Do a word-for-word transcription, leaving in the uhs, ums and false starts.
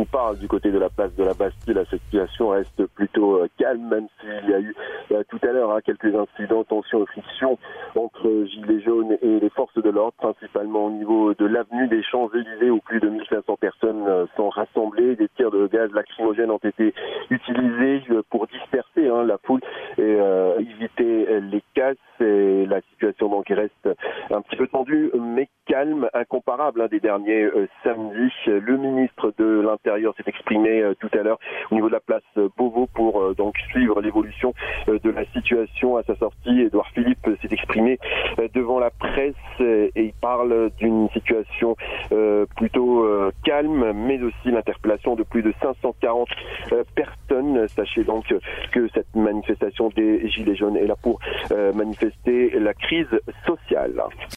vous parle du côté de la place de la Bastille, la situation reste plutôt euh, calme, même s'il y a eu euh, tout à l'heure hein, quelques incidents, tensions et frictions entre gilets jaunes et les forces de l'ordre, principalement au niveau de l'avenue des Champs-Élysées où plus de mille cinq cents personnes euh, sont rassemblées. Des tirs de gaz lacrymogène ont été utilisés euh, pour disperser hein, la foule et euh, éviter les casses. Et la situation donc reste un petit peu tendue, mais calme, incomparable hein, des derniers euh, samedis. Le ministre de l'Intérieur s'est exprimé euh, tout à l'heure au niveau de la place Beauvau pour euh, donc suivre l'évolution euh, de la situation. À sa sortie, Édouard Philippe s'est exprimé euh, devant la presse euh, et il parle d'une situation euh, plutôt euh, calme, mais aussi l'interpellation de plus de cinq cent quarante euh, personnes. Sachez donc que cette manifestation des Gilets jaunes est là pour euh, manifester la crise sociale.